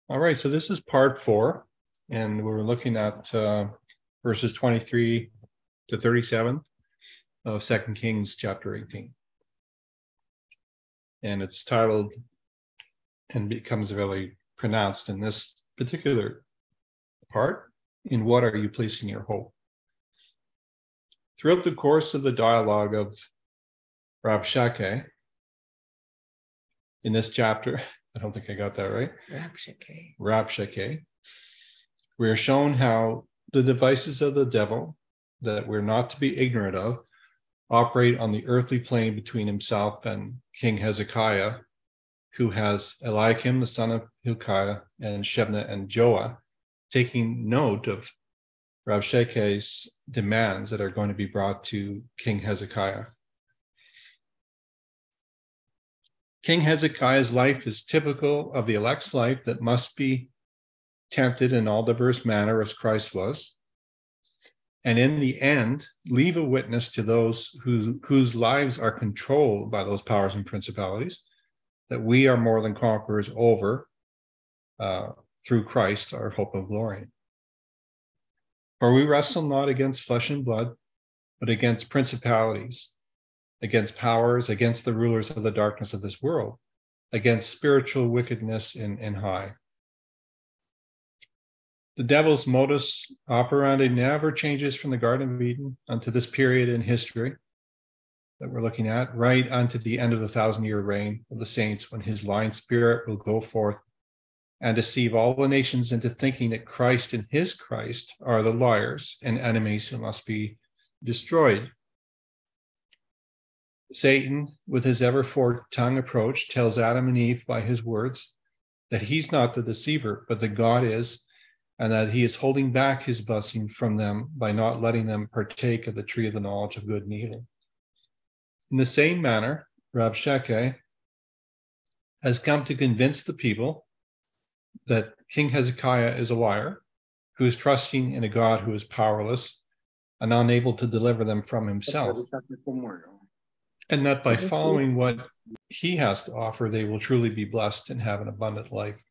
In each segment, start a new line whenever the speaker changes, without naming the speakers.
All right, so this is part 4, and we're looking at verses 23 to 37 of 2 Kings chapter 18. And it's titled, and becomes really pronounced in this particular part, "In what are you placing your hope?" Throughout the course of the dialogue of Rabshakeh, in this chapter, I don't think I got that right. Rabshakeh. We are shown how the devices of the devil that we're not to be ignorant of operate on the earthly plane between himself and King Hezekiah, who has Eliakim, the son of Hilkiah, and Shebna and Joah, taking note of Rabshakeh's demands that are going to be brought to King Hezekiah. King Hezekiah's life is typical of the elect's life that must be tempted in all diverse manner as Christ was, and in the end, leave a witness to those whose lives are controlled by those powers and principalities, that we are more than conquerors over through Christ, our hope of glory. For we wrestle not against flesh and blood, but against principalities, against powers, against the rulers of the darkness of this world, against spiritual wickedness in high. The devil's modus operandi never changes from the Garden of Eden unto this period in history that we're looking at, right unto the end of the 1,000-year reign of the saints, when his lying spirit will go forth and deceive all the nations into thinking that Christ and his Christ are the liars and enemies who must be destroyed. Satan, with his ever-forked tongue approach, tells Adam and Eve by his words that he's not the deceiver, but that God is, and that he is holding back his blessing from them by not letting them partake of the tree of the knowledge of good and evil. In the same manner, Rabshakeh has come to convince the people that King Hezekiah is a liar, who is trusting in a God who is powerless and unable to deliver them from himself, and that by following what he has to offer, they will truly be blessed and have an abundant life.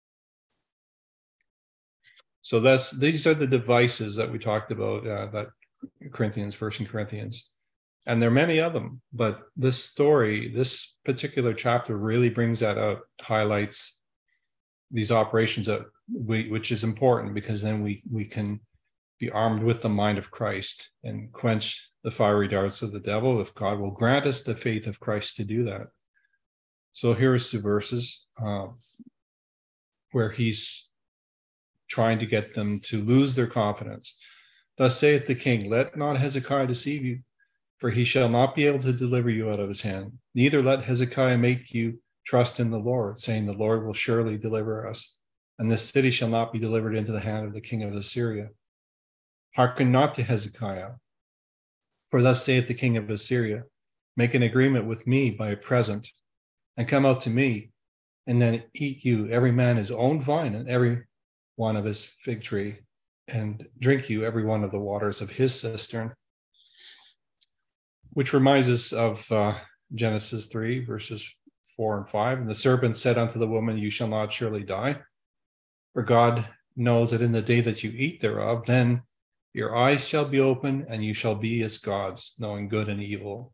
So these are the devices that we talked about, that First Corinthians. And there are many of them, but this story, this particular chapter really brings that out, highlights these operations which is important, because then we can be armed with the mind of Christ and quench the fiery darts of the devil, if God will grant us the faith of Christ to do that. So here's the verses where he's trying to get them to lose their confidence. Thus saith the king, let not Hezekiah deceive you, for he shall not be able to deliver you out of his hand. Neither let Hezekiah make you trust in the Lord, saying, the Lord will surely deliver us, and this city shall not be delivered into the hand of the king of Assyria. Hearken not to Hezekiah, for thus saith the king of Assyria, make an agreement with me by a present, and come out to me, and then eat you every man his own vine, and every one of his fig tree, and drink you every one of the waters of his cistern. Which reminds us of Genesis 3, verses 4 and 5. And the serpent said unto the woman, you shall not surely die, for God knows that in the day that you eat thereof, then your eyes shall be open, and you shall be as gods, knowing good and evil.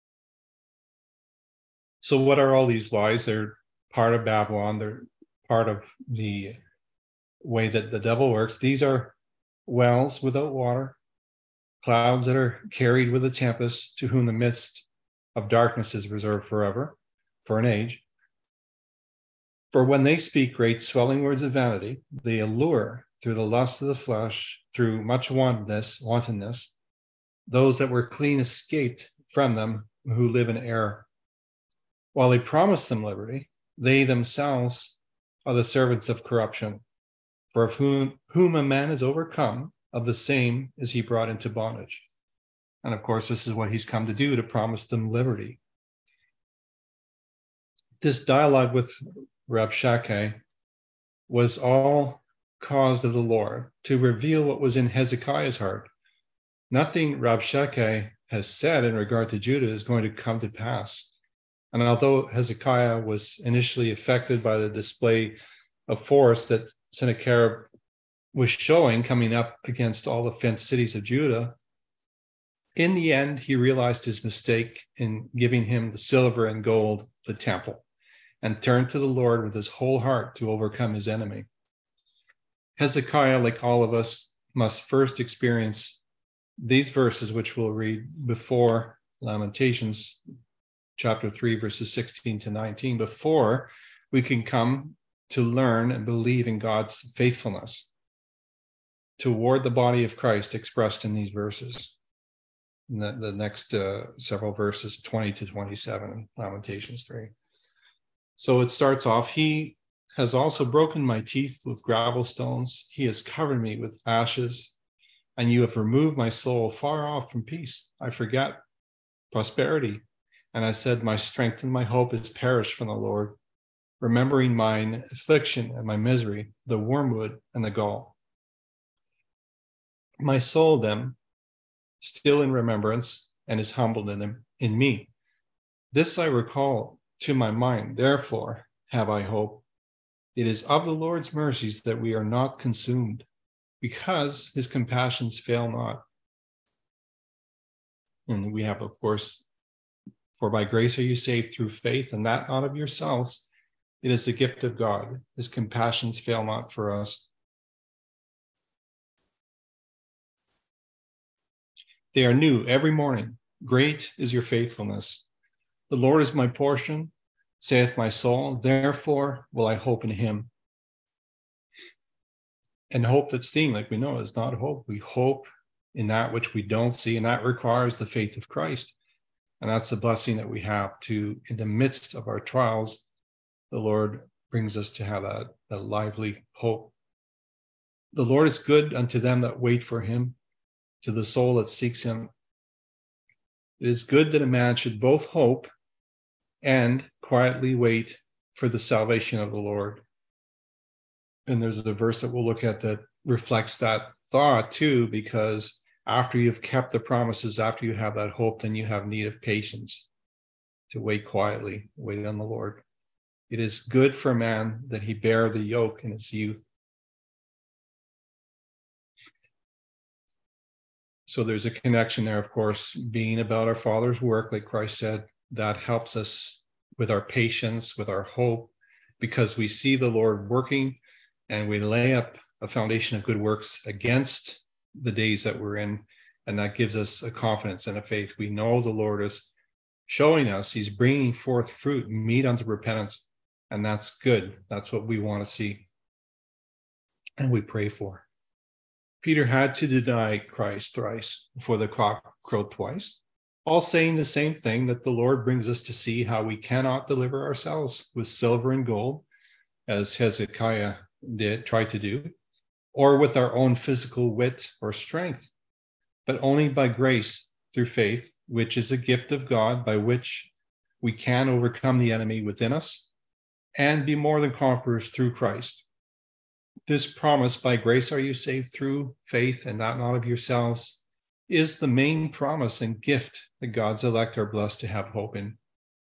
So what are all these lies? They're part of Babylon. They're part of the way that the devil works. These are wells without water, clouds that are carried with a tempest, to whom the midst of darkness is reserved forever, for an age. For when they speak great swelling words of vanity, they allure through the lust of the flesh, through much wantonness, those that were clean escaped from them who live in error. While they promise them liberty, they themselves are the servants of corruption. For of whom a man is overcome, of the same is he brought into bondage. And of course, this is what he's come to do, to promise them liberty. This dialogue with Rabshakeh was all caused of the Lord to reveal what was in Hezekiah's heart. Nothing Rabshakeh has said in regard to Judah is going to come to pass. And although Hezekiah was initially affected by the display of force that Sennacherib was showing coming up against all the fenced cities of Judah, in the end, he realized his mistake in giving him the silver and gold, the temple, and turned to the Lord with his whole heart to overcome his enemy. Hezekiah, like all of us, must first experience these verses, which we'll read before Lamentations chapter 3, verses 16 to 19, before we can come to learn and believe in God's faithfulness toward the body of Christ expressed in these verses. In the next several verses, 20 to 27 in Lamentations 3. So it starts off, he has also broken my teeth with gravel stones. He has covered me with ashes, and you have removed my soul far off from peace. I forget prosperity. And I said, my strength and my hope is perished from the Lord, remembering mine affliction and my misery, the wormwood and the gall. My soul then, still in remembrance, and is humbled in me. This I recall to my mind, therefore have I hope. It is of the Lord's mercies that we are not consumed, because his compassions fail not. And we have, of course, for by grace are you saved through faith, and that not of yourselves. It is the gift of God. His compassions fail not for us. They are new every morning. Great is your faithfulness. The Lord is my portion, saith my soul. Therefore will I hope in him. And hope that's seen, like we know, is not hope. We hope in that which we don't see, and that requires the faith of Christ. And that's the blessing that we have to, in the midst of our trials, the Lord brings us to have that lively hope. The Lord is good unto them that wait for him, to the soul that seeks him. It is good that a man should both hope and quietly wait for the salvation of the Lord. And there's a verse that we'll look at that reflects that thought too, because after you've kept the promises, after you have that hope, then you have need of patience to wait quietly, wait on the Lord. It is good for a man that he bear the yoke in his youth. So there's a connection there, of course, being about our Father's work, like Christ said, that helps us with our patience, with our hope, because we see the Lord working and we lay up a foundation of good works against the days that we're in. And that gives us a confidence and a faith. We know the Lord is showing us, he's bringing forth fruit, meat unto repentance. And that's good. That's what we want to see. And we pray for. Peter had to deny Christ thrice before the cock crowed twice, all saying the same thing, that the Lord brings us to see how we cannot deliver ourselves with silver and gold, as Hezekiah tried to do, or with our own physical wit or strength, but only by grace through faith, which is a gift of God, by which we can overcome the enemy within us and be more than conquerors through Christ. This promise, by grace are you saved through faith, and not of yourselves, is the main promise and gift that God's elect are blessed to have hope in.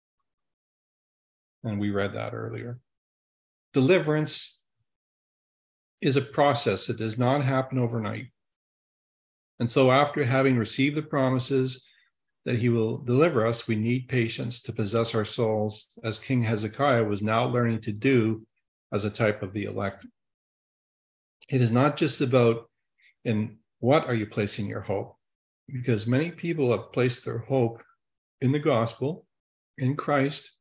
And we read that earlier. Deliverance is a process that does not happen overnight. And so after having received the promises that he will deliver us, we need patience to possess our souls, as King Hezekiah was now learning to do as a type of the elect. It is not just about in what are you placing your hope, because many people have placed their hope in the gospel, in Christ,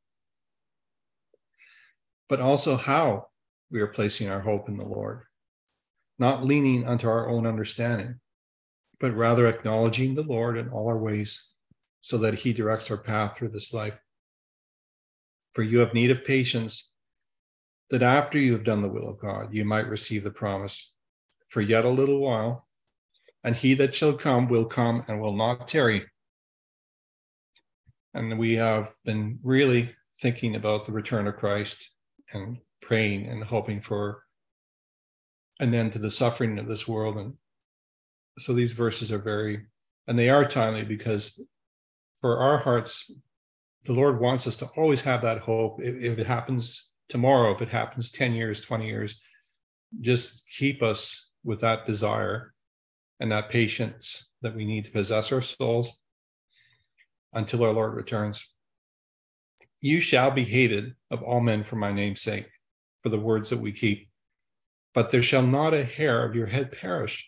but also how we are placing our hope in the Lord, not leaning unto our own understanding, but rather acknowledging the Lord in all our ways so that he directs our path through this life. For you have need of patience, that after you have done the will of God, you might receive the promise. For yet a little while, and he that shall come will come and will not tarry. And we have been really thinking about the return of Christ and praying and hoping for an end to the suffering of this world. And so these verses are and they are timely, because for our hearts, the Lord wants us to always have that hope. If it happens tomorrow, if it happens 10 years, 20 years, just keep us with that desire and that patience that we need to possess our souls until our Lord returns. You shall be hated of all men for my name's sake, for the words that we keep, but there shall not a hair of your head perish.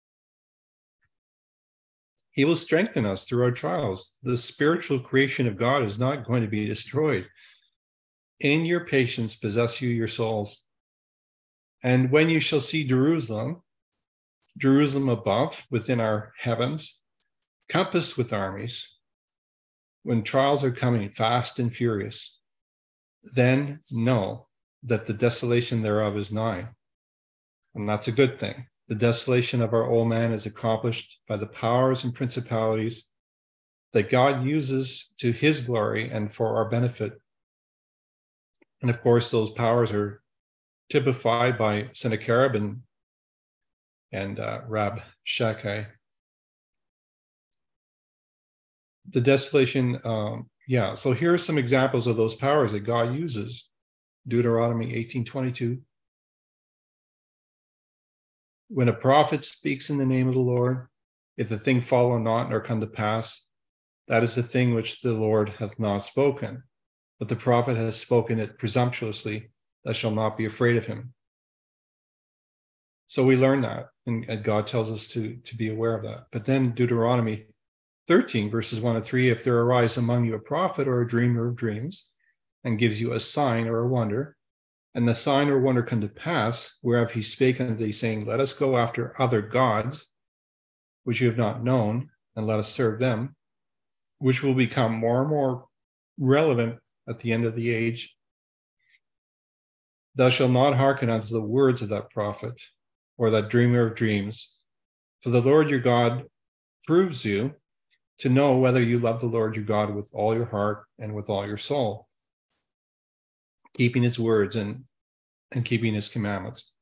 He will strengthen us through our trials. The spiritual creation of God is not going to be destroyed. In your patience, possess you your souls. And when you shall see Jerusalem, Jerusalem above, within our heavens, compassed with armies, when trials are coming fast and furious, then know that the desolation thereof is nigh. And that's a good thing. The desolation of our old man is accomplished by the powers and principalities that God uses to his glory and for our benefit. And of course, those powers are typified by Sennacherib and Rabshakeh. The desolation, so here are some examples of those powers that God uses. Deuteronomy 18:22. When a prophet speaks in the name of the Lord, if the thing follow not nor come to pass, that is the thing which the Lord hath not spoken. But the prophet has spoken it presumptuously, thou shalt not be afraid of him. So we learn that, and God tells us to be aware of that. But then Deuteronomy 13, verses 1 and 3, if there arise among you a prophet or a dreamer of dreams, and gives you a sign or a wonder, and the sign or wonder come to pass, whereof he spake unto thee, saying, let us go after other gods, which you have not known, and let us serve them, which will become more and more relevant at the end of the age. Thou shalt not hearken unto the words of that prophet, or that dreamer of dreams, for the Lord your God proves you to know whether you love the Lord your God with all your heart and with all your soul, keeping his words and keeping his commandments.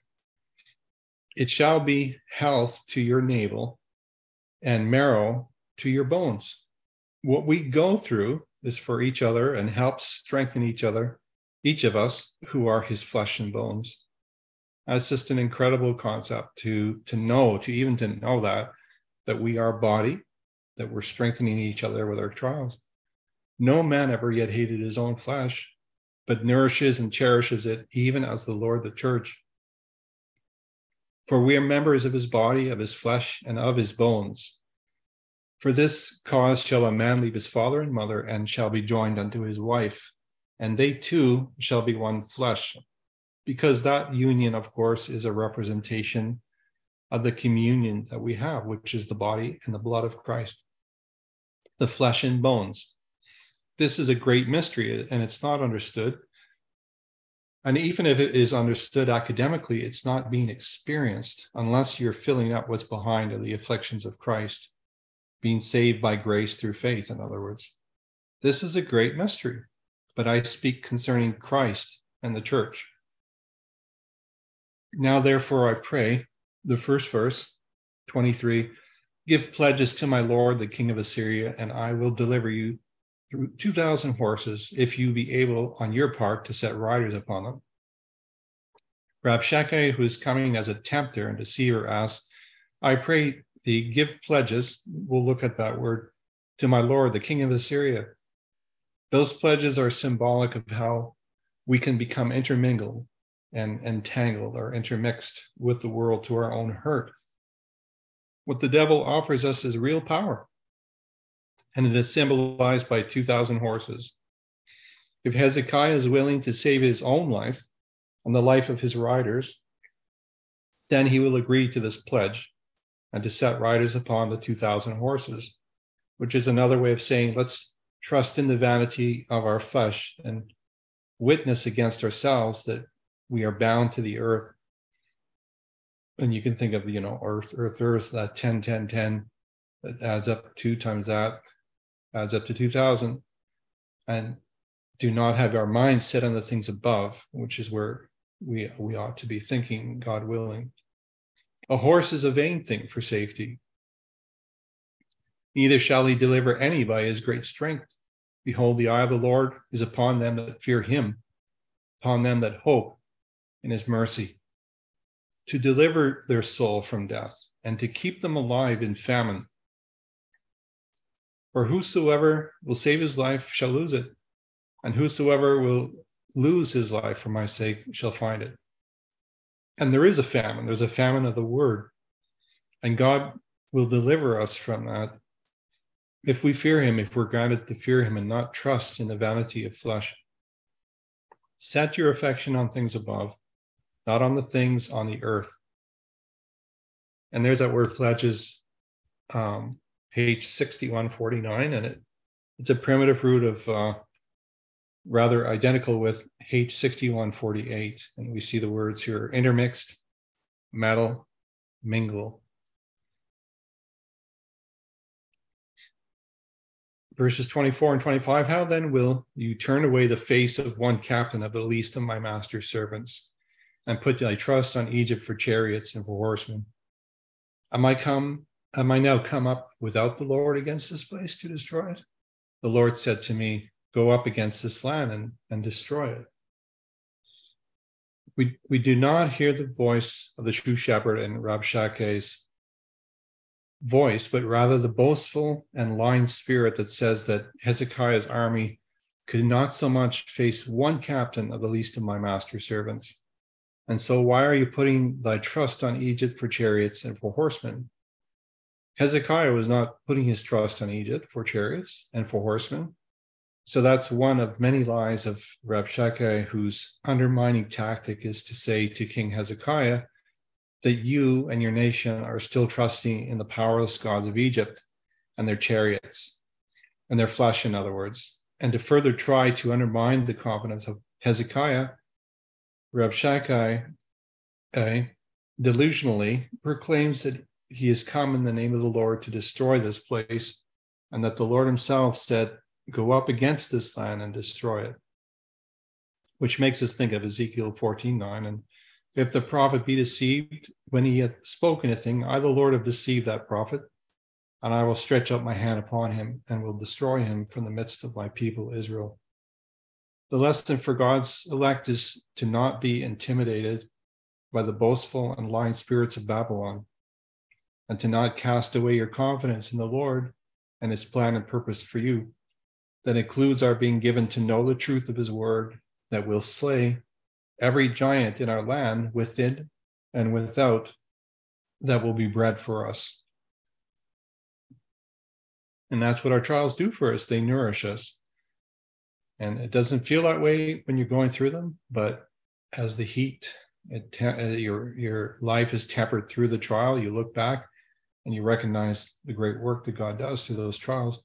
It shall be health to your navel and marrow to your bones. What we go through is for each other and helps strengthen each other, each of us who are his flesh and bones. That's just an incredible concept to know that we are body, that we're strengthening each other with our trials. No man ever yet hated his own flesh, but nourishes and cherishes it, even as the Lord the church. For we are members of his body, of his flesh, and of his bones. For this cause shall a man leave his father and mother, and shall be joined unto his wife, and they two shall be one flesh. Because that union, of course, is a representation of the communion that we have, which is the body and the blood of Christ, the flesh and bones. This is a great mystery, and it's not understood. And even if it is understood academically, it's not being experienced unless you're filling up what's behind the afflictions of Christ, being saved by grace through faith, in other words. This is a great mystery, but I speak concerning Christ and the church. Now, therefore, I pray, the first verse, 23, give pledges to my Lord, the king of Assyria, and I will deliver you through 2,000 horses, if you be able on your part to set riders upon them. Rabshakeh, who is coming as a tempter and deceiver, asks, I pray thee, give pledges, we'll look at that word, to my Lord, the king of Assyria. Those pledges are symbolic of how we can become intermingled and entangled or intermixed with the world to our own hurt. What the devil offers us is real power, and it is symbolized by 2,000 horses. If Hezekiah is willing to save his own life and the life of his riders, then he will agree to this pledge and to set riders upon the 2,000 horses, which is another way of saying, let's trust in the vanity of our flesh and witness against ourselves that we are bound to the earth. And you can think of, earth, that 10, 10, 10, that adds up 2 times that, adds up to 2,000. And do not have our minds set on the things above, which is where we ought to be thinking, God willing. A horse is a vain thing for safety. Neither shall he deliver any by his great strength. Behold, the eye of the Lord is upon them that fear him, upon them that hope in his mercy, to deliver their soul from death, and to keep them alive in famine. For whosoever will save his life shall lose it, and whosoever will lose his life for my sake shall find it. And there is a famine. There's a famine of the word. And God will deliver us from that if we fear him, if we're guided to fear him and not trust in the vanity of flesh. Set your affection on things above, not on the things on the earth. And there's that word pledges, page 6149, and it's a primitive root of rather identical with H 6148. And we see the words here: intermixed, metal, mingle. Verses 24 and 25, how then will you turn away the face of one captain of the least of my master's servants, and put thy trust on Egypt for chariots and for horsemen? Am I now come up without the Lord against this place to destroy it? The Lord said to me, go up against this land and destroy it. We do not hear the voice of the true shepherd and Rabshakeh's voice, but rather the boastful and lying spirit that says that Hezekiah's army could not so much face one captain of the least of my master's servants. And so why are you putting thy trust on Egypt for chariots and for horsemen? Hezekiah was not putting his trust on Egypt for chariots and for horsemen. So that's one of many lies of Rabshakeh, whose undermining tactic is to say to King Hezekiah that you and your nation are still trusting in the powerless gods of Egypt and their chariots and their flesh, in other words, and to further try to undermine the confidence of Hezekiah. Rabshakeh delusionally proclaims that he has come in the name of the Lord to destroy this place, and that the Lord himself said, go up against this land and destroy it, which makes us think of Ezekiel 14:9. And if the prophet be deceived when he hath spoken a thing, I, the Lord, have deceived that prophet, and I will stretch out my hand upon him and will destroy him from the midst of my people Israel. The lesson for God's elect is to not be intimidated by the boastful and lying spirits of Babylon, and to not cast away your confidence in the Lord and his plan and purpose for you. That includes our being given to know the truth of his word that will slay every giant in our land, within and without, that will be bread for us. And that's what our trials do for us. They nourish us. And it doesn't feel that way when you're going through them, but as the heat, your life is tempered through the trial, you look back and you recognize the great work that God does through those trials.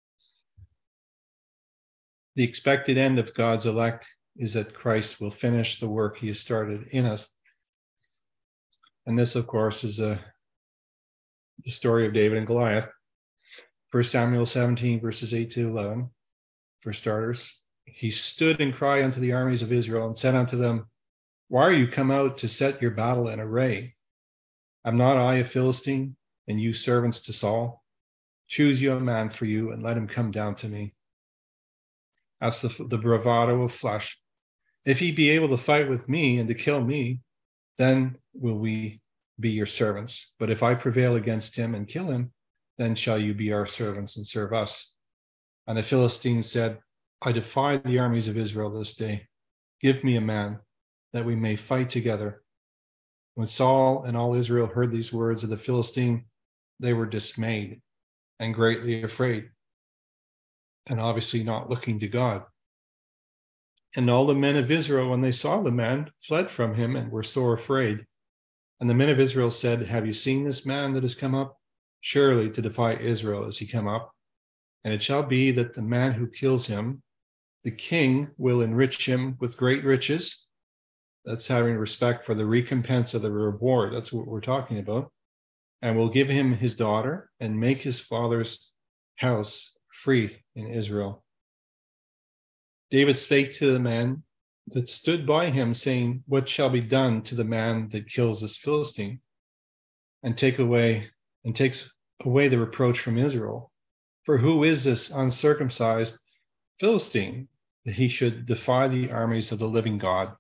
The expected end of God's elect is that Christ will finish the work he has started in us. And this, of course, is the story of David and Goliath. 1 Samuel 17, verses 8 to 11, for starters. He stood and cried unto the armies of Israel and said unto them, why are you come out to set your battle in array? Am not I a Philistine, and you servants to Saul? Choose you a man for you, and let him come down to me. That's the bravado of flesh. If he be able to fight with me and to kill me, then will we be your servants. But if I prevail against him and kill him, then shall you be our servants and serve us. And the Philistines said, I defy the armies of Israel this day. Give me a man, that we may fight together. When Saul and all Israel heard these words of the Philistine, they were dismayed and greatly afraid, and obviously not looking to God. And all the men of Israel, when they saw the man, fled from him and were sore afraid. And the men of Israel said, have you seen this man that has come up? Surely to defy Israel is he come up. And it shall be that the man who kills him, the king will enrich him with great riches. That's having respect for the recompense of the reward. That's what we're talking about. And will give him his daughter and make his father's house free in Israel. David spake to the man that stood by him, saying, what shall be done to the man that kills this Philistine and takes away the reproach from Israel? For who is this uncircumcised Philistine that he should defy the armies of the living God.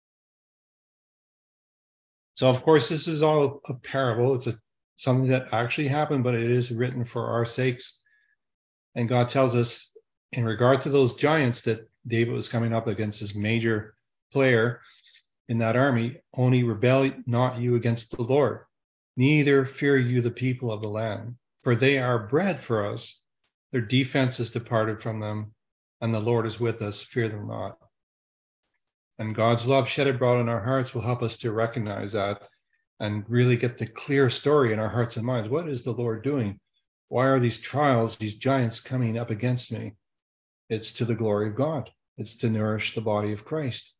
So, of course, this is all a parable. It's something that actually happened, but it is written for our sakes. And God tells us in regard to those giants that David was coming up against, this major player in that army, only rebel not you against the Lord, neither fear you the people of the land, for they are bread for us. Their defense is departed from them, and the Lord is with us. Fear them not. And God's love shed abroad in our hearts will help us to recognize that and really get the clear story in our hearts and minds. What is the Lord doing? Why are these trials, these giants coming up against me? It's to the glory of God. It's to nourish the body of Christ.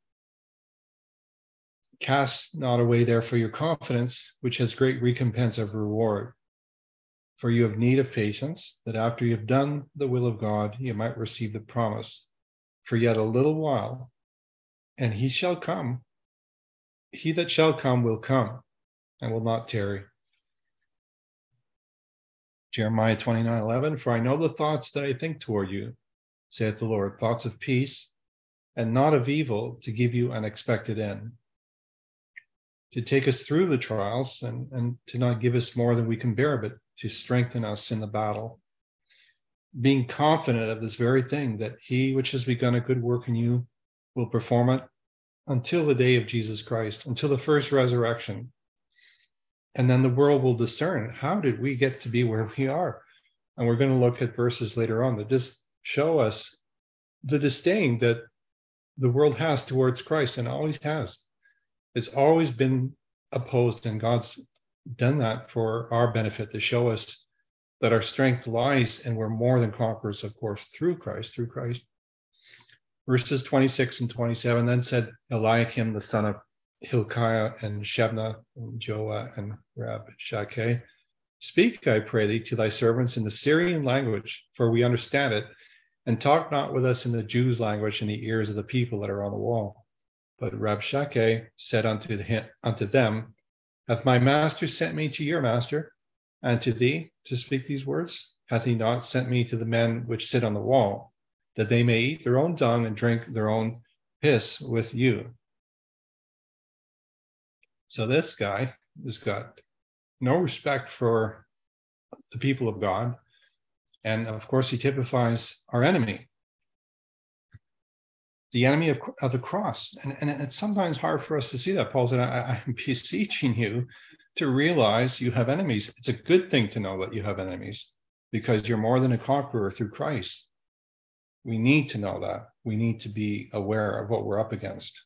Cast not away therefore your confidence, which has great recompense of reward. For you have need of patience, that after you have done the will of God, you might receive the promise. For yet a little while, and he shall come. He that shall come will come, and will not tarry. Jeremiah 29:11, for I know the thoughts that I think toward you, saith the Lord, thoughts of peace and not of evil, to give you an expected end. To take us through the trials and to not give us more than we can bear, but to strengthen us in the battle. Being confident of this very thing, that he which has begun a good work in you will perform it until the day of Jesus Christ, until the first resurrection. And then the world will discern, how did we get to be where we are? And we're going to look at verses later on that just show us the disdain that the world has towards Christ, and always has. It's always been opposed, and God's done that for our benefit, to show us that our strength lies, and we're more than conquerors, of course, through Christ. Verses 26 and 27, then said Eliakim, the son of Hilkiah, and Shebna, and Joah, and Rabshakeh, speak, I pray thee, to thy servants in the Syrian language, for we understand it, and talk not with us in the Jews' language in the ears of the people that are on the wall. But Rabshakeh said unto them, hath my master sent me to your master, and to thee to speak these words? Hath he not sent me to the men which sit on the wall, that they may eat their own dung and drink their own piss with you? So this guy has got no respect for the people of God. And of course, he typifies our enemy, the enemy of the cross. And it's sometimes hard for us to see that. Paul said, I'm beseeching you to realize you have enemies. It's a good thing to know that you have enemies, because you're more than a conqueror through Christ. We need to know that. We need to be aware of what we're up against.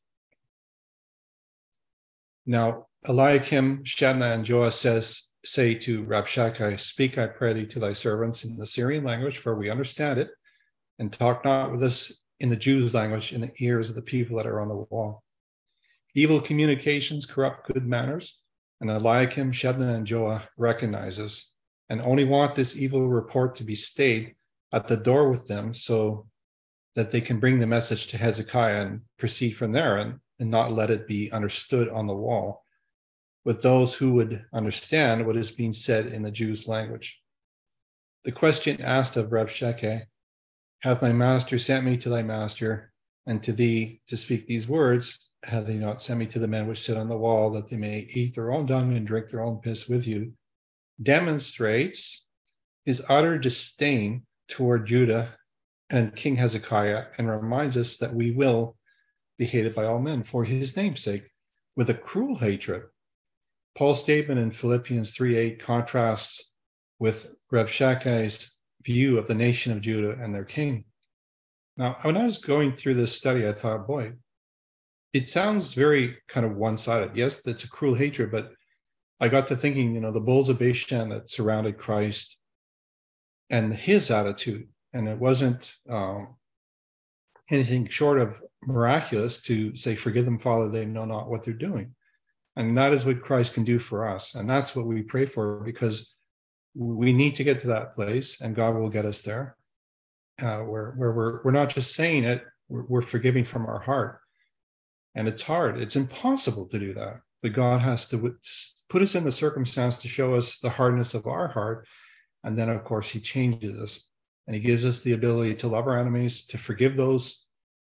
Now, Eliakim, Shebna, and Joah say to Rabshakeh, speak, I pray thee, to thy servants in the Syrian language, for we understand it, and talk not with us in the Jews' language in the ears of the people that are on the wall. Evil communications corrupt good manners, and Eliakim, Shebna, and Joah recognize us, and only want this evil report to be stayed at the door with them, so that they can bring the message to Hezekiah and proceed from there, and not let it be understood on the wall with those who would understand what is being said in the Jews' language. The question asked of Rabshakeh, hath my master sent me to thy master, and to thee to speak these words? Hath he not sent me to the men which sit on the wall, that they may eat their own dung and drink their own piss with you? Demonstrates his utter disdain toward Judah and King Hezekiah, and reminds us that we will be hated by all men for his name's sake, with a cruel hatred. Paul's statement in Philippians 3:8 contrasts with Rabshakeh's view of the nation of Judah and their king. Now, when I was going through this study, I thought, boy, it sounds very kind of one-sided. Yes, that's a cruel hatred, but I got to thinking, the bulls of Bashan that surrounded Christ and his attitude, and it wasn't anything short of miraculous to say, forgive them, Father, they know not what they're doing. And that is what Christ can do for us. And that's what we pray for, because we need to get to that place, and God will get us there, where we're not just saying it, we're forgiving from our heart. And it's hard. It's impossible to do that. But God has to put us in the circumstance to show us the hardness of our heart. And then, of course, he changes us, and he gives us the ability to love our enemies, to forgive those,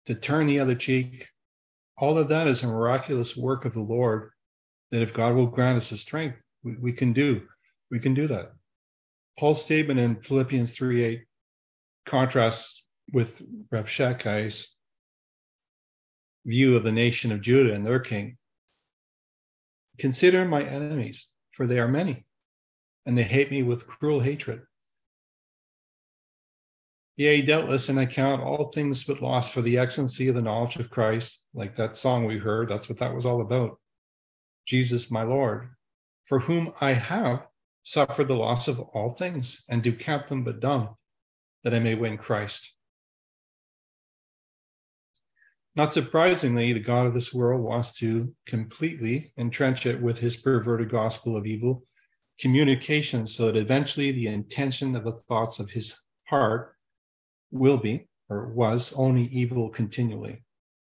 to turn the other cheek. All of that is a miraculous work of the Lord that if God will grant us the strength, we can do. We can do that. Paul's statement in Philippians 3:8 contrasts with Rabshakai's view of the nation of Judah and their king. Consider my enemies, for they are many, and they hate me with cruel hatred. Yea, doubtless, and I count all things but loss for the excellency of the knowledge of Christ, like that song we heard. That's what that was all about. Jesus, my Lord, for whom I have suffered the loss of all things, and do count them but dung, that I may win Christ. Not surprisingly, the God of this world wants to completely entrench it with his perverted gospel of evil communication, so that eventually the intention of the thoughts of his heart will be, or was, only evil continually.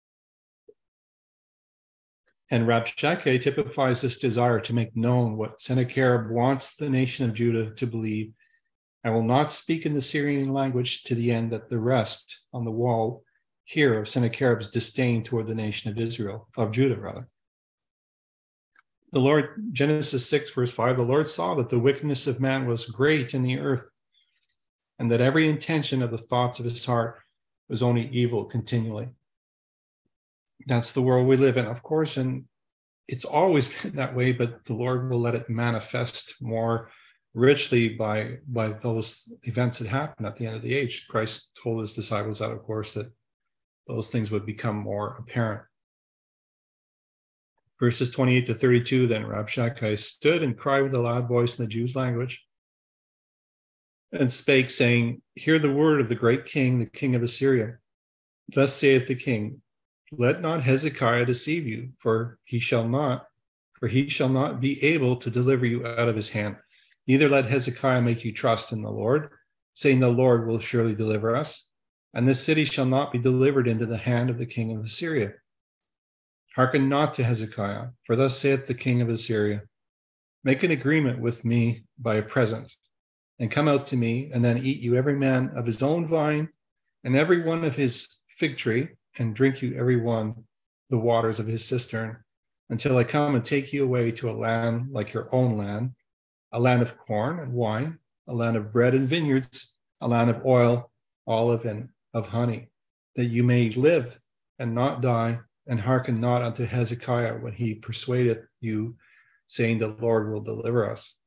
And Rabshakeh typifies this desire to make known what Sennacherib wants the nation of Judah to believe, and will not speak in the Syrian language to the end that the rest on the wall hear of Sennacherib's disdain toward the nation of Israel, of Judah rather. The Lord, Genesis 6, verse 5, the Lord saw that the wickedness of man was great in the earth, and that every intention of the thoughts of his heart was only evil continually. That's the world we live in, of course, and it's always been that way, but the Lord will let it manifest more richly by those events that happen at the end of the age. Christ told his disciples that, of course, that those things would become more apparent. Verses 28 to 32, then Rabshakeh stood and cried with a loud voice in the Jews' language, and spake, saying, Hear the word of the great king, the king of Assyria. Thus saith the king, Let not Hezekiah deceive you, for he shall not be able to deliver you out of his hand. Neither let Hezekiah make you trust in the Lord, saying, The Lord will surely deliver us, and this city shall not be delivered into the hand of the king of Assyria. Hearken not to Hezekiah, for thus saith the king of Assyria, Make an agreement with me by a present, and come out to me, and then eat you every man of his own vine, and every one of his fig tree, and drink you every one the waters of his cistern, until I come and take you away to a land like your own land, a land of corn and wine, a land of bread and vineyards, a land of oil, olive, and of honey, that you may live and not die, and hearken not unto Hezekiah when he persuadeth you, saying, The Lord will deliver us.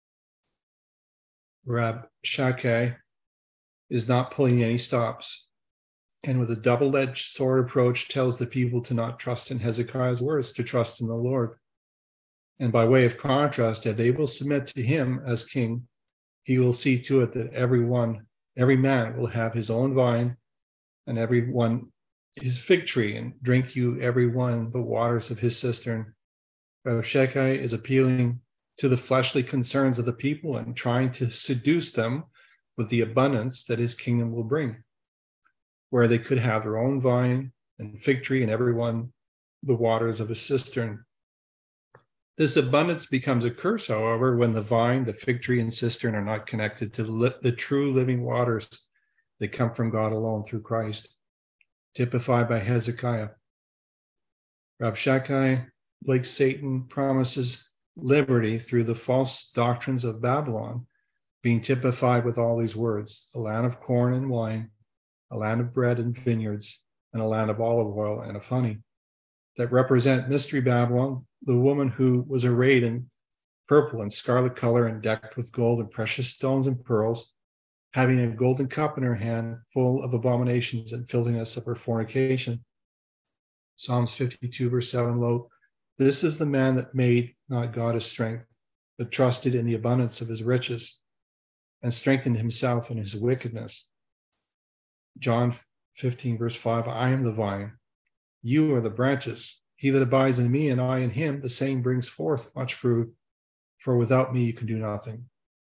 Rabshakeh is not pulling any stops, and with a double-edged sword approach tells the people to not trust in Hezekiah's words, to trust in the Lord. And by way of contrast, if they will submit to him as king, he will see to it that every man will have his own vine, and every one his fig tree, and drink you every one the waters of his cistern. Rabshakeh is appealing to the fleshly concerns of the people and trying to seduce them with the abundance that his kingdom will bring, where they could have their own vine and fig tree, and every one the waters of his cistern. This abundance becomes a curse, however, when the vine, the fig tree, and cistern are not connected to the true living waters that come from God alone through Christ, typified by Hezekiah. Rabshakeh, like Satan, promises liberty through the false doctrines of Babylon, being typified with all these words: a land of corn and wine, a land of bread and vineyards, and a land of olive oil and of honey, that represent Mystery Babylon, the woman who was arrayed in purple and scarlet color and decked with gold and precious stones and pearls, having a golden cup in her hand full of abominations and filthiness of her fornication. Psalms 52, verse 7, lo, this is the man that made not God his strength, but trusted in the abundance of his riches, and strengthened himself in his wickedness. John 15, verse 5, I am the vine, you are the branches. He that abides in me and I in him, the same brings forth much fruit, for without me you can do nothing.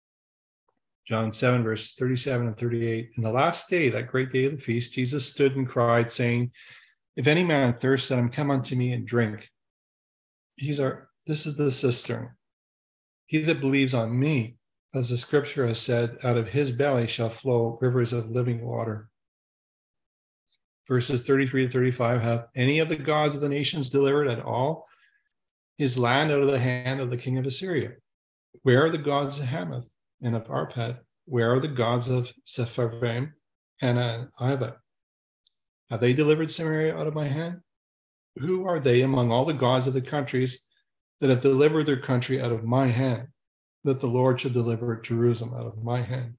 John 7, verse 37 and 38, in the last day, that great day of the feast, Jesus stood and cried, saying, if any man thirst, let him come unto me and drink. This is the cistern. He that believes on me, as the scripture has said, out of his belly shall flow rivers of living water. Verses 33 to 35, have any of the gods of the nations delivered at all his land out of the hand of the king of Assyria? Where are the gods of Hamath and of Arpad? Where are the gods of Sepharvaim, Hena, and Ivah? Have they delivered Samaria out of my hand? Who are they among all the gods of the countries that have delivered their country out of my hand, that the Lord should deliver Jerusalem out of my hand?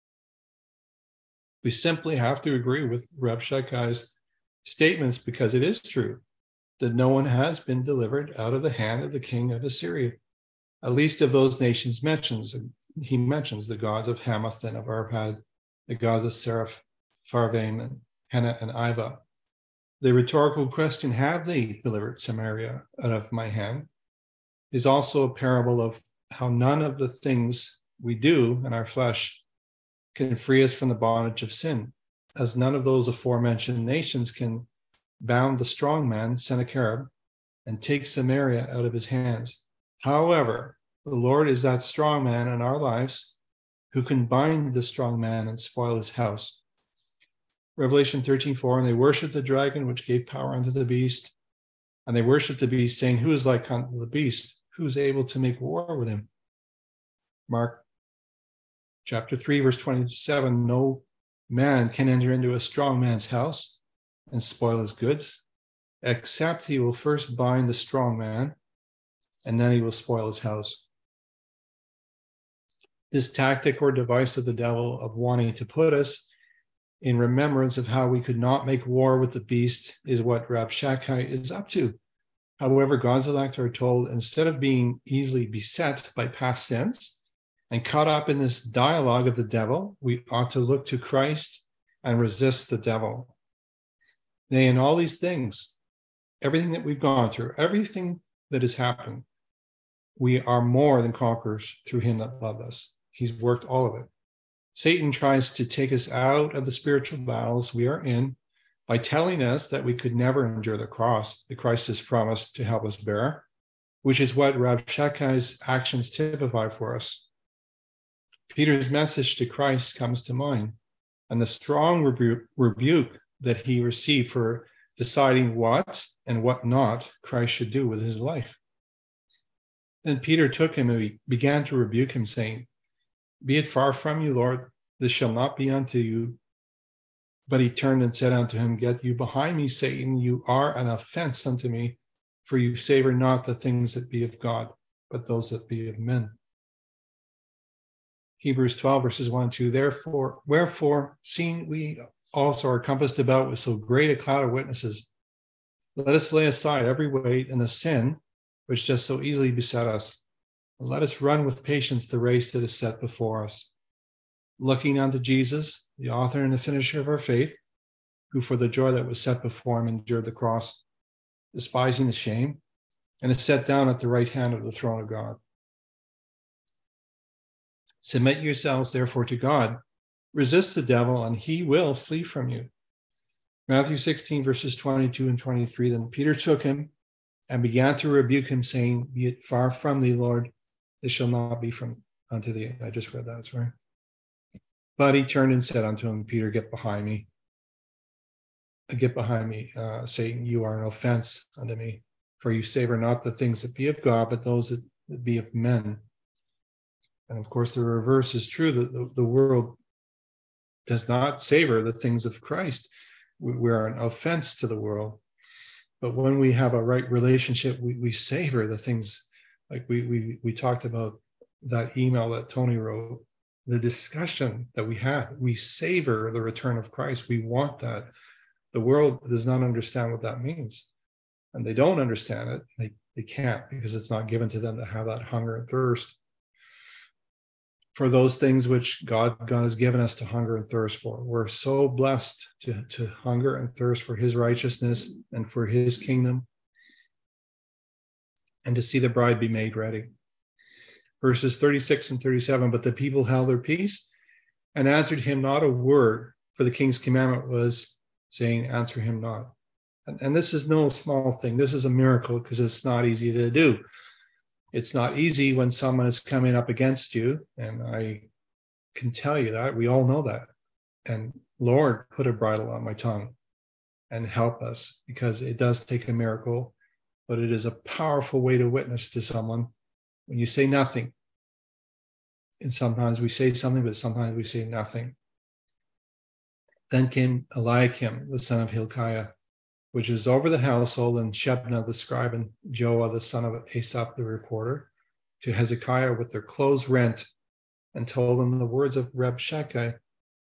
We simply have to agree with Rabshakai's statements because it is true that no one has been delivered out of the hand of the king of Assyria, at least of those nations mentions. He mentions the gods of Hamath and of Arpad, the gods of Sepharvaim and Hena and Ivah. The rhetorical question, have they delivered Samaria out of my hand, is also a parable of how none of the things we do in our flesh can free us from the bondage of sin, as none of those aforementioned nations can bound the strong man, Sennacherib, and take Samaria out of his hands. However, the Lord is that strong man in our lives who can bind the strong man and spoil his house. Revelation 13:4, and they worshiped the dragon which gave power unto the beast, and they worshiped the beast, saying, who is like unto the beast? Who is able to make war with him? Mark chapter 3, verse 27, no man can enter into a strong man's house and spoil his goods, except he will first bind the strong man, and then he will spoil his house. This tactic or device of the devil of wanting to put us in remembrance of how we could not make war with the beast is what Rabshakeh is up to. However, God's elect are told, instead of being easily beset by past sins and caught up in this dialogue of the devil, we ought to look to Christ and resist the devil. Nay, in all these things, everything that we've gone through, everything that has happened, we are more than conquerors through him that loved us. He's worked all of it. Satan tries to take us out of the spiritual battles we are in by telling us that we could never endure the cross that Christ has promised to help us bear, which is what Rabshakai's actions typify for us. Peter's message to Christ comes to mind, and the strong rebuke that he received for deciding what and what not Christ should do with his life. Then Peter took him and he began to rebuke him, saying, be it far from you, Lord, this shall not be unto you. But he turned and said unto him, get you behind me, Satan, you are an offense unto me, for you savor not the things that be of God, but those that be of men. Hebrews 12, verses 1 and 2, wherefore, seeing we also are compassed about with so great a cloud of witnesses, let us lay aside every weight and the sin which does so easily beset us, and let us run with patience the race that is set before us, looking unto Jesus, the author and the finisher of our faith, who for the joy that was set before him endured the cross, despising the shame, and is set down at the right hand of the throne of God. Submit yourselves therefore to God, resist the devil, and he will flee from you. Matthew 16, verses 22 and 23, then Peter took him and began to rebuke him, saying, be it far from thee, Lord, this shall not be from unto thee. I just read that, sorry. But he turned and said unto him, Peter, get behind me, Satan, you are an offense unto me, for you savor not the things that be of God, but those that be of men. And of course, the reverse is true, that the world does not savor the things of Christ. We're an offense to the world. But when we have a right relationship, we savor the things, like we talked about that email that Tony wrote, the discussion that we had. We savor the return of Christ. We want that. The world does not understand what that means. And they don't understand it. They can't, because it's not given to them to have that hunger and thirst for those things which God has given us to hunger and thirst for. We're so blessed to hunger and thirst for his righteousness and for his kingdom, and to see the bride be made ready. Verses 36 and 37, but the people held their peace and answered him not a word, for the king's commandment was saying, answer him not. And this is no small thing. This is a miracle, because it's not easy to do. It's not easy when someone is coming up against you, and I can tell you that. We all know that. And Lord put a bridle on my tongue. and help us, because it does take a miracle, but it is a powerful way to witness to someone when you say nothing. And sometimes we say something, but sometimes we say nothing. Then came Eliakim, the son of Hilkiah, which was over the household, and Shebna the scribe, and Joah the son of Asaph the recorder, to Hezekiah with their clothes rent, and told them the words of Rabshakeh.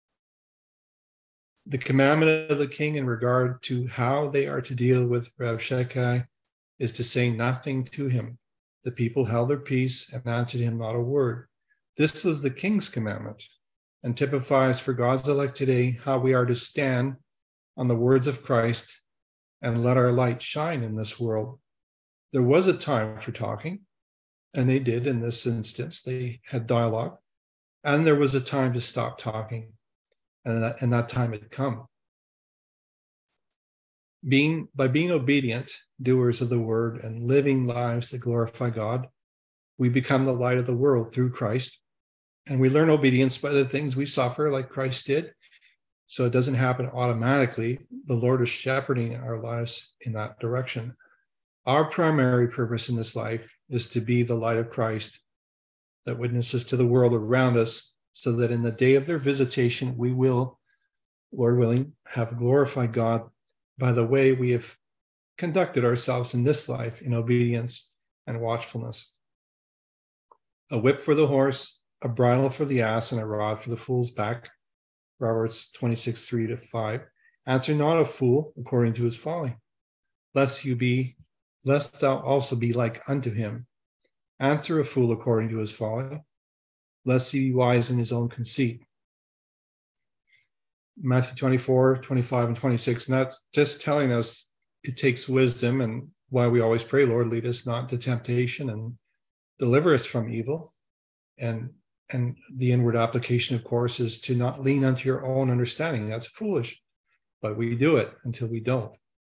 The commandment of the king in regard to how they are to deal with Rabshakeh is to say nothing to him. The people held their peace and answered him not a word. This was the king's commandment, and typifies for God's elect today how we are to stand on the words of Christ and let our light shine in this world. There was a time for talking, and they did in this instance. They had dialogue, and there was a time to stop talking, and that time had come. By being obedient doers of the word and living lives that glorify God, we become the light of the world through Christ. And we learn obedience by the things we suffer, like Christ did. So it doesn't happen automatically. The Lord is shepherding our lives in that direction. Our primary purpose in this life is to be the light of Christ that witnesses to the world around us, so that in the day of their visitation, we will, Lord willing, have glorified God by the way we have conducted ourselves in this life in obedience and watchfulness. A whip for the horse, a bridle for the ass, and a rod for the fool's back. Proverbs 26:3-5. Answer not a fool according to his folly, lest thou also be like unto him. Answer a fool according to his folly, lest he be wise in his own conceit. Matthew 24:25 and 26. And that's just telling us it takes wisdom, and why we always pray, Lord, lead us not into temptation and deliver us from evil. And the inward application, of course, is to not lean unto your own understanding. That's foolish, but we do it until we don't.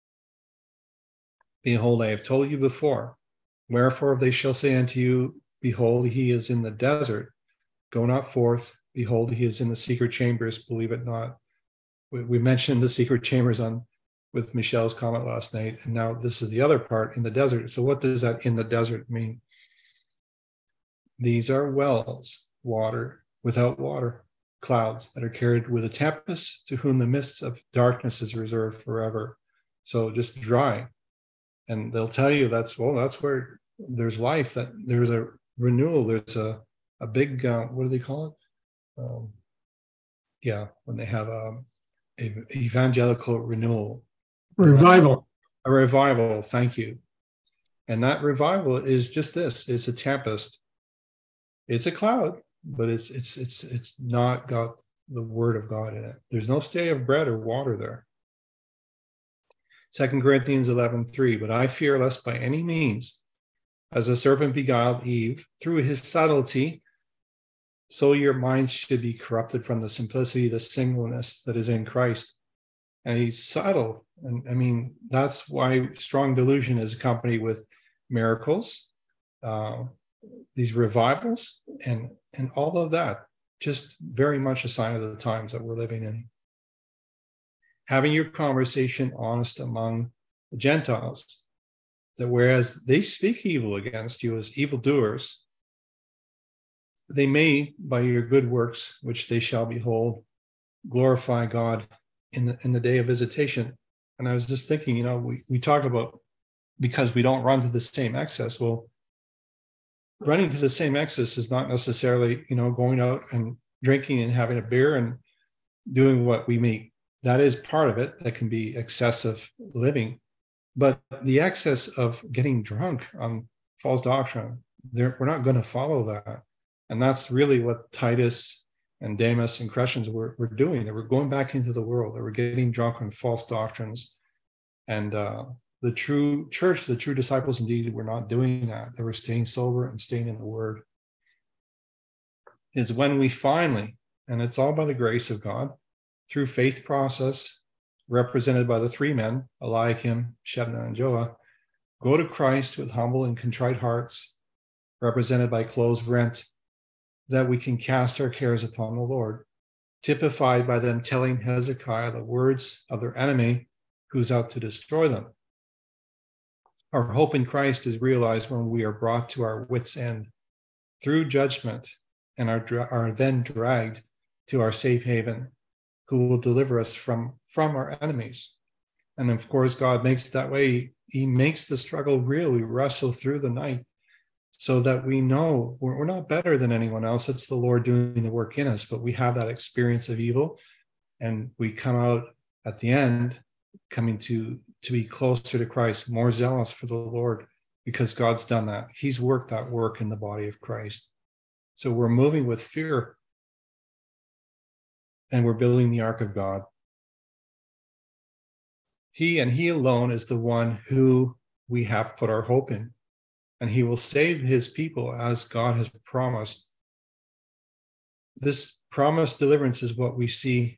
Behold, I have told you before. Wherefore, if they shall say unto you, behold, he is in the desert, go not forth. Behold, he is in the secret chambers, believe it not. We mentioned the secret chambers with Michelle's comment last night, and now this is the other part, in the desert. So what does that in the desert mean? These are wells, water without water, clouds that are carried with a tempest, to whom the mists of darkness is reserved forever. So just dry. And they'll tell you that's where there's life, that there's a renewal, there's a big, what do they call it? When they have a evangelical renewal.
Revival.
A revival, thank you. And that revival is just this, it's a tempest. It's a cloud, but it's not got the word of God in it. There's no stay of bread or water there. 2 Corinthians 11:3, but I fear lest by any means, as the serpent beguiled Eve through his subtlety, so your minds should be corrupted from the simplicity, the singleness that is in Christ. And he's subtle. And I mean, that's why strong delusion is accompanied with miracles, these revivals, and all of that, just very much a sign of the times that we're living in. Having your conversation honest among the Gentiles, that whereas they speak evil against you as evildoers, they may, by your good works, which they shall behold, glorify God in the day of visitation. And I was just thinking, we talk about, because we don't run to the same excess. Well, running to the same excess is not necessarily, going out and drinking and having a beer and doing what we meet. That is part of it. That can be excessive living. But the excess of getting drunk on false doctrine, we're not going to follow that. And that's really what Titus and Demas and Crescens were doing. They were going back into the world. They were getting drunk on false doctrines. And the true church, the true disciples indeed, were not doing that. They were staying sober and staying in the word. It's when we finally, and it's all by the grace of God, through faith process, represented by the three men, Eliakim, Shebna, and Joah, go to Christ with humble and contrite hearts, represented by clothes rent, that we can cast our cares upon the Lord, typified by them telling Hezekiah the words of their enemy, who's out to destroy them. Our hope in Christ is realized when we are brought to our wits' end through judgment and are then dragged to our safe haven, who will deliver us from our enemies. And of course, God makes it that way. He makes the struggle real. We wrestle through the night so that we know we're not better than anyone else. It's the Lord doing the work in us, but we have that experience of evil, and we come out at the end coming to be closer to Christ, more zealous for the Lord, because God's done that. He's worked that work in the body of Christ. So we're moving with fear, and we're building the ark of God. He and he alone is the one who we have put our hope in, and he will save his people as God has promised. This promised deliverance is what we see,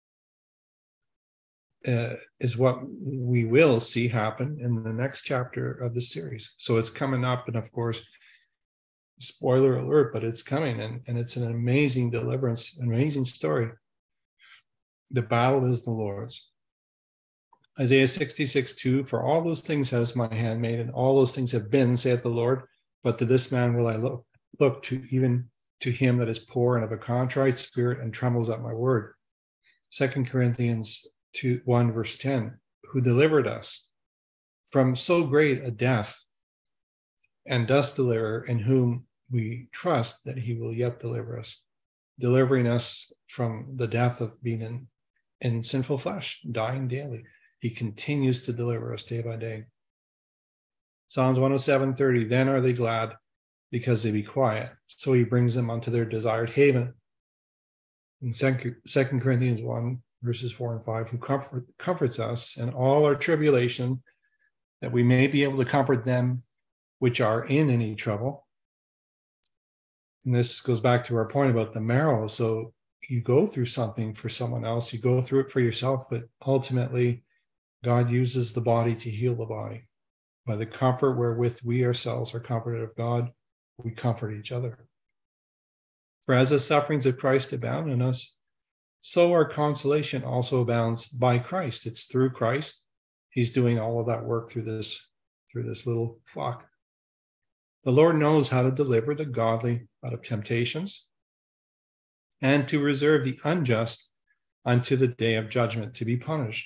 is what we will see happen in the next chapter of the series. So it's coming up, and of course, spoiler alert, but it's coming, and it's an amazing deliverance, an amazing story. The battle is the Lord's. Isaiah 66:2, for all those things has my hand made, and all those things have been, saith the Lord, but to this man will I look to, even to him that is poor and of a contrite spirit and trembles at my word. 2 Corinthians 1 verse 10, who delivered us from so great a death, and does deliver, in whom we trust that he will yet deliver us, delivering us from the death of being in sinful flesh, dying daily. He continues to deliver us day by day. Psalms 107:30, then are they glad because they be quiet. So he brings them unto their desired haven. In 2 Corinthians 1, verses 4 and 5, who comforts us in all our tribulation, that we may be able to comfort them which are in any trouble. And this goes back to our point about the marrow. So you go through something for someone else, you go through it for yourself, but ultimately, God uses the body to heal the body. By the comfort wherewith we ourselves are comforted of God, we comfort each other. For as the sufferings of Christ abound in us, so our consolation also abounds by Christ. It's through Christ. He's doing all of that work through this little flock. The Lord knows how to deliver the godly out of temptations, and to reserve the unjust unto the day of judgment, to be punished.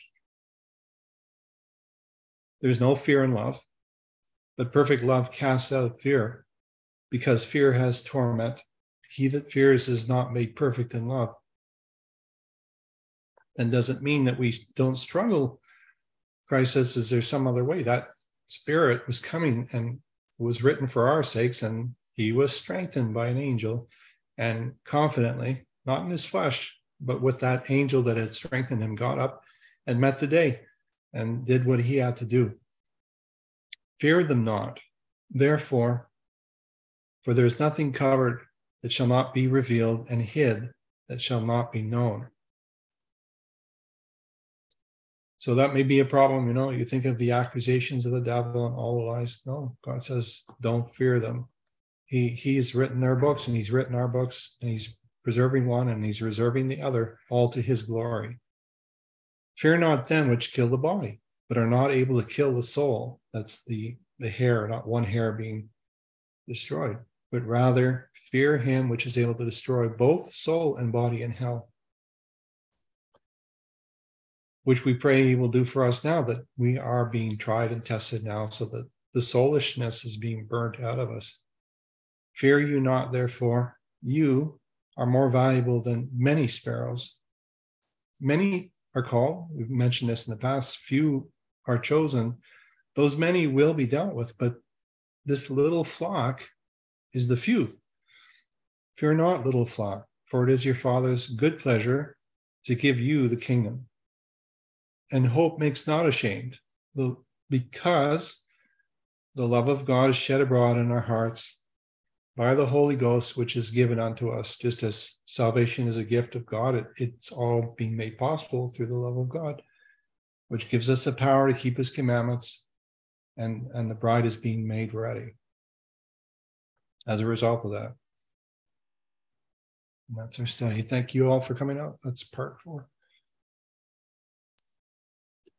There's no fear in love, but perfect love casts out fear, because fear has torment. He that fears is not made perfect in love. And doesn't mean that we don't struggle. Christ says, is there some other way? That Spirit was coming and was written for our sakes, and he was strengthened by an angel, and confidently, not in his flesh, but with that angel that had strengthened him, got up and met the day and did what he had to do. Fear them not, therefore, for there is nothing covered that shall not be revealed, and hid that shall not be known. So that may be a problem, you think of the accusations of the devil and all the lies. No, God says, don't fear them. He's written their books, and he's written our books, and he's preserving one and he's reserving the other, all to his glory. Fear not them which kill the body, but are not able to kill the soul. That's the hair, not one hair being destroyed, but rather fear him which is able to destroy both soul and body in hell. Which we pray he will do for us now that we are being tried and tested now, so that the soulishness is being burnt out of us. Fear you not, therefore, you are more valuable than many sparrows. Many are called, we've mentioned this in the past, few are chosen. Those many will be dealt with, but this little flock is the few. Fear not, little flock, for it is your Father's good pleasure to give you the kingdom. And hope makes not ashamed, because the love of God is shed abroad in our hearts by the Holy Ghost, which is given unto us. Just as salvation is a gift of God, it's all being made possible through the love of God, which gives us the power to keep his commandments, and the bride is being made ready as a result of that. And that's our study. Thank you all for coming out. That's part 4.